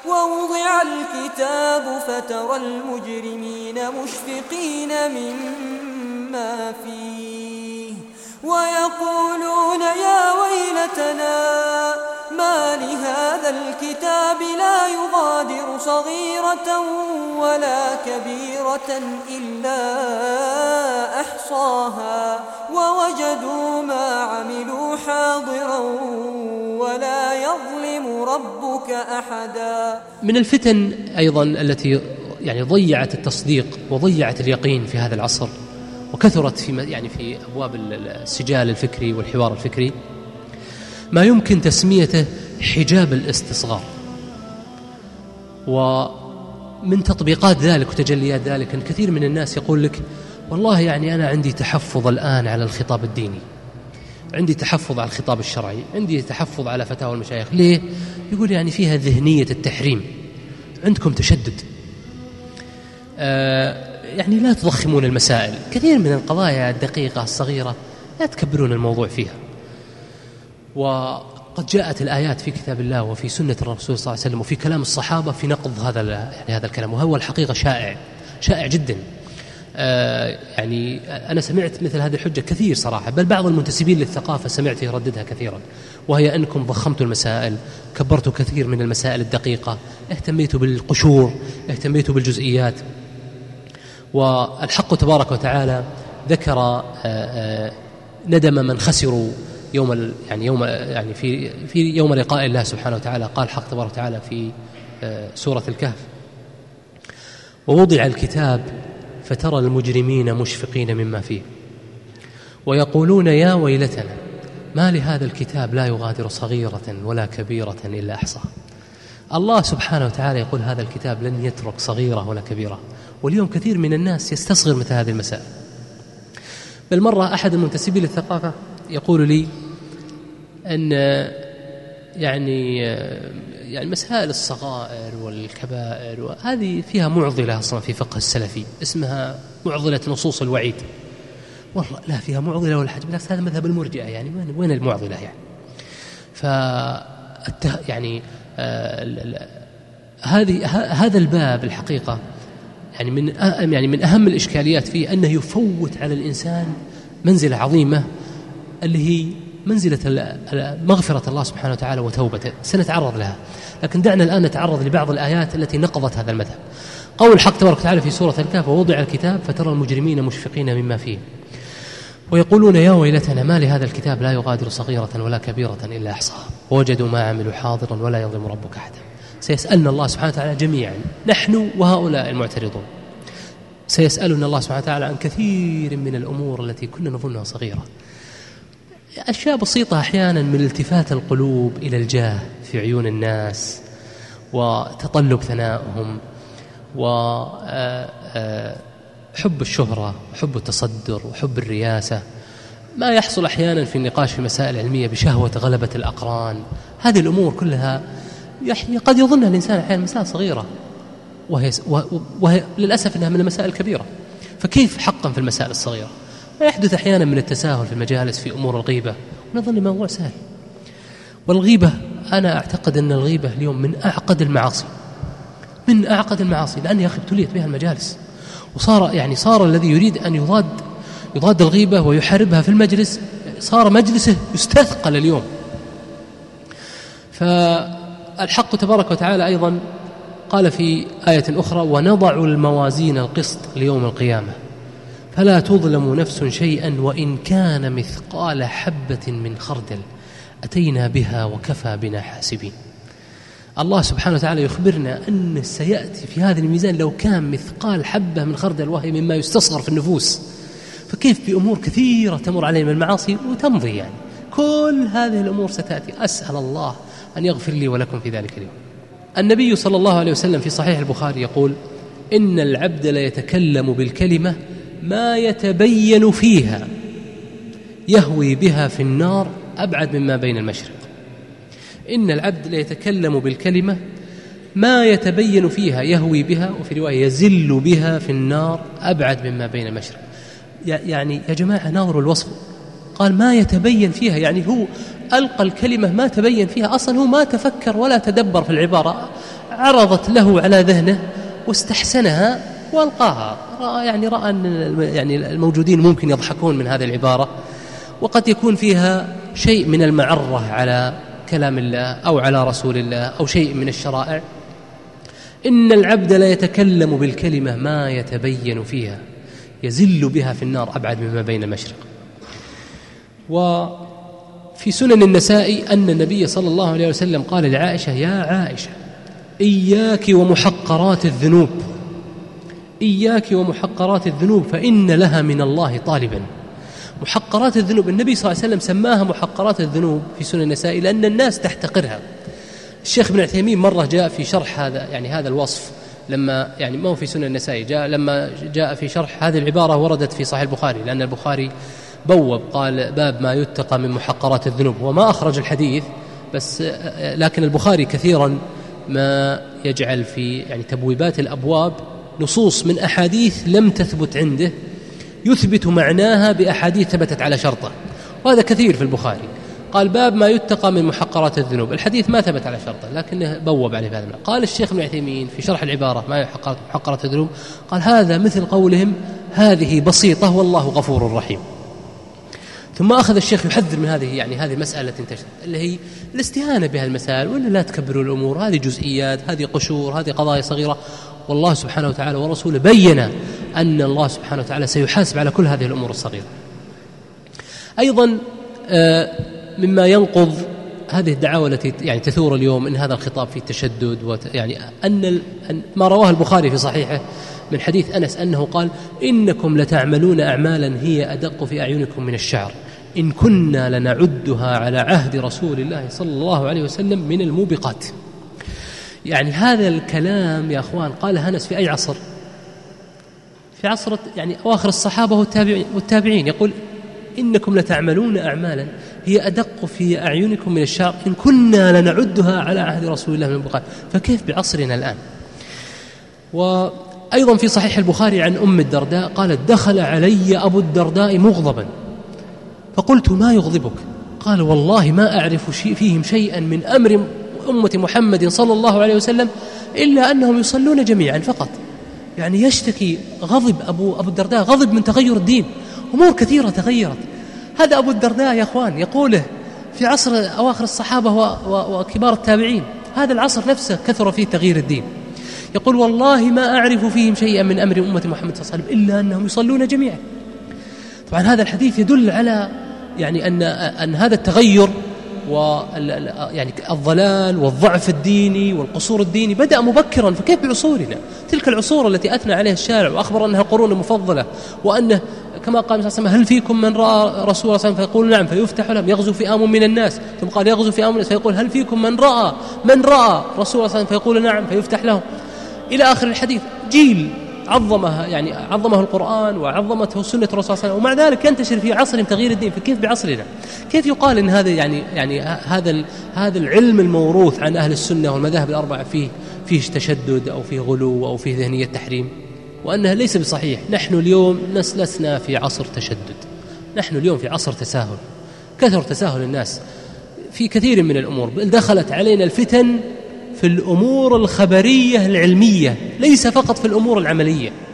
ووضع الكتاب فترى المجرمين مشفقين مما فيه ويقولون يا ويلتنا ما لهذا الكتاب لا يغادر صغيرة ولا كبيرة إلا أحصاها ووجدوا ما عملوا حاضرا ولا يظلم ربك أحدا. من الفتن أيضا التي يعني ضيعت التصديق وضيعت اليقين في هذا العصر وكثرت في أبواب السجال الفكري والحوار الفكري ما يمكن تسميته حجاب الاستصغار. ومن تطبيقات ذلك وتجليات ذلك أن كثير من الناس يقول لك والله يعني أنا عندي تحفظ الآن على الخطاب الديني، عندي تحفظ على الخطاب الشرعي، عندي تحفظ على فتاوى المشايخ. ليه؟ يقول يعني فيها ذهنية التحريم، عندكم تشدد، يعني لا تضخمون المسائل، كثير من القضايا الدقيقة الصغيرة لا تكبرون الموضوع فيها. وقد جاءت الآيات في كتاب الله وفي سنة الرسول صلى الله عليه وسلم وفي كلام الصحابة في نقض هذا الكلام، وهو الحقيقة شائع جدا. يعني أنا سمعت مثل هذه الحجة كثير صراحة، بل بعض المنتسبين للثقافة سمعت يرددها كثيرا، وهي أنكم ضخمتوا المسائل، كبرتوا كثير من المسائل الدقيقة، اهتميتوا بالقشور، اهتميتوا بالجزئيات. والحق تبارك وتعالى ذكر ندم من خسروا في يوم لقاء الله سبحانه وتعالى. قال الحق تبارك وتعالى في سورة الكهف: ووضع الكتاب فترى المجرمين مشفقين مما فيه ويقولون يا ويلتنا ما لهذا الكتاب لا يغادر صغيرة ولا كبيرة إلا أحصاها. الله سبحانه وتعالى يقول هذا الكتاب لن يترك صغيرة ولا كبيرة، واليوم كثير من الناس يستصغر مثل هذه المسائل. بل مرة أحد المنتسبين للثقافة يقول لي أن يعني مسائل الصغائر والكبائر وهذه فيها معضلة أصلا في فقه السلفي اسمها معضلة نصوص الوعيد. والله لا فيها معضلة ولا حاجة، بالعكس هذا مذهب المرجئة، يعني وين المعضلة يعني؟ هذا الباب الحقيقة يعني من أهم الإشكاليات فيه أنه يفوت على الإنسان منزلة عظيمة اللي هي منزلة مغفرة الله سبحانه وتعالى وتوبته، سنتعرض لها. لكن دعنا الآن نتعرض لبعض الآيات التي نقضت هذا المذهب. قول الحق تبارك وتعالى في سورة الكهف: ووضع الكتاب فترى المجرمين مشفقين مما فيه ويقولون يا ويلتنا ما لهذا الكتاب لا يغادر صغيرة ولا كبيرة إلا أحصاها ووجدوا ما عملوا حاضرا ولا يظلم ربك أحدا. سيسألنا الله سبحانه وتعالى جميعا، نحن وهؤلاء المعترضون، سيسألنا الله سبحانه وتعالى عن كثير من الأمور التي كنا نظنها صغيرة، أشياء بسيطة أحيانا من التفات القلوب إلى الجاه في عيون الناس وتطلب ثنائهم وحب الشهرة وحب التصدر وحب الرياسة، ما يحصل أحيانا في النقاش في مسائل علمية بشهوة غلبة الأقران. هذه الأمور كلها قد يظنها الإنسان أحيانا مسائل صغيرة وهي للأسف أنها من المسائل الكبيرة. فكيف حقا في المسائل الصغيرة؟ يحدث أحيانا من التساهل في المجالس في أمور الغيبة ونظن الموضوع سهل. والغيبة أنا أعتقد أن الغيبة اليوم من أعقد المعاصي لأن يا أخي ابتليت بها المجالس، صار الذي يريد أن يضاد الغيبة ويحاربها في المجلس صار مجلسه يستثقل اليوم. فالحق تبارك وتعالى أيضا قال في آية أخرى: ونضع الموازين القسط ليوم القيامة فلا تظلم نفس شيئا وإن كان مثقال حبة من خردل أتينا بها وكفى بنا حاسبين. الله سبحانه وتعالى يخبرنا أن سيأتي في هذا الميزان لو كان مثقال حبة من خردل، وهي مما يستصغر في النفوس. فكيف بأمور كثيرة تمر علينا من المعاصي وتمضي، يعني كل هذه الأمور ستأتي. أسأل الله أن يغفر لي ولكم في ذلك اليوم. النبي صلى الله عليه وسلم في صحيح البخاري يقول: إن العبد ليتكلم بالكلمة ما يتبين فيها يهوي بها في النار أبعد مما بين المشرق. إن العبد ليتكلم بالكلمة ما يتبين فيها يهوي بها، وفي رواية يزل بها في النار أبعد مما بين المشرق. يعني يا جماعة ناظروا الوصف، قال ما يتبين فيها، يعني هو ألقى الكلمة ما تبين فيها أصلا، هو ما تفكر ولا تدبر في العبارة، عرضت له على ذهنه واستحسنها وألقاها. رأى أن الموجودين ممكن يضحكون من هذه العبارة، وقد يكون فيها شيء من المعرة على كلام الله أو على رسول الله أو شيء من الشرائع. إن العبد لا يتكلم بالكلمة ما يتبين فيها يزل بها في النار أبعد مما بين المشرق. وفي سنن النسائي أن النبي صلى الله عليه وسلم قال لعائشة: يا عائشة إياك ومحقرات الذنوب، إياك ومحقرات الذنوب فإن لها من الله طالبا. محقرات الذنوب النبي صلى الله عليه وسلم سماها محقرات الذنوب في سنن النسائي لأن الناس تحتقرها. الشيخ ابن عثيمين مرة جاء في شرح هذا الوصف، لما ما هو في سنن النسائي، لما جاء في شرح هذه العبارة وردت في صحيح البخاري، لأن البخاري بوب قال: باب ما يتقى من محقرات الذنوب، وما أخرج الحديث بس، لكن البخاري كثيرا ما يجعل في تبويبات الأبواب نصوص من أحاديث لم تثبت عنده يثبت معناها بأحاديث ثبتت على شرطه، وهذا كثير في البخاري. قال: باب ما يتقى من محقرات الذنوب، الحديث ما ثبت على شرطه لكنه بوب عليه بهذا. قال الشيخ ابن عثيمين في شرح العبارة ما محقرات الذنوب، قال: هذا مثل قولهم هذه بسيطة والله غفور رحيم. ثم أخذ الشيخ يحذر من هذه المسألة انتشرت، اللي هي الاستهانة بهذه المسائل، ولا لا تكبروا الأمور، هذه جزئيات، هذه قشور، هذه قضايا صغيرة. والله سبحانه وتعالى ورسوله بين أن الله سبحانه وتعالى سيحاسب على كل هذه الأمور الصغيرة. أيضا مما ينقض هذه الدعاوى التي تثور اليوم إن هذا الخطاب فيه تشدد، أن ما رواه البخاري في صحيحه من حديث أنس أنه قال: إنكم لتعملون أعمالا هي أدق في أعينكم من الشعر إن كنا لنعدها على عهد رسول الله صلى الله عليه وسلم من الموبقات. هذا الكلام يا أخوان قال أنس في أي عصر؟ في عصر أواخر الصحابة والتابعين. يقول: إنكم لتعملون أعمالا هي أدق في أعينكم من الشعر إن كنا لنعدها على عهد رسول الله من الموبقات. فكيف بعصرنا الآن؟ وأيضا في صحيح البخاري عن أم الدرداء قالت: دخل علي أبو الدرداء مغضبا فقلت: ما يغضبك؟ قال: والله ما أعرف فيهم شيئا من أمر أمة محمد صلى الله عليه وسلم إلا أنهم يصلون جميعا فقط. يشتكي غضب أبو الدرداء، غضب من تغير الدين، أمور كثيرة تغيرت. هذا أبو الدرداء يا أخوان يقوله في عصر أواخر الصحابة وكبار التابعين، هذا العصر نفسه كثر فيه تغيير الدين. يقول: والله ما أعرف فيهم شيئا من أمر أمة محمد صلى الله عليه وسلم إلا أنهم يصلون جميعا. طبعا هذا الحديث يدل على أن هذا التغير الضلال والضعف الديني والقصور الديني بدأ مبكرا. فكيف بعصورنا؟ تلك العصور التي أثنى عليها الشارع وأخبر أنها القرون المفضلة، وأنه كما قال صلى الله عليه وسلم: هل فيكم من رأى رسول الله صلى الله عليه وسلم؟ فيقول: نعم، فيفتح لهم. يغزو فئام من الناس. ثم قال: يغزو فئام من الناس. فيقول: هل فيكم من رأى رسول الله صلى الله عليه وسلم؟ فيقول: نعم، فيفتح لهم، إلى آخر الحديث. جيل عظمه القرآن وعظمته سنة الرسول صلى الله عليه وسلم، ومع ذلك ينتشر في عصر تغيير الدين. فكيف بعصرنا؟ كيف يقال إن هذا هذا العلم الموروث عن أهل السنة والمذاهب الأربعة فيه تشدد أو فيه غلو أو فيه ذهنية تحريم، وأنها ليس بصحيح؟ نحن اليوم لسنا في عصر تشدد، نحن اليوم في عصر تساهل. كثر تساهل الناس في كثير من الأمور، بل دخلت علينا الفتن في الأمور الخبرية العلمية، ليس فقط في الأمور العملية.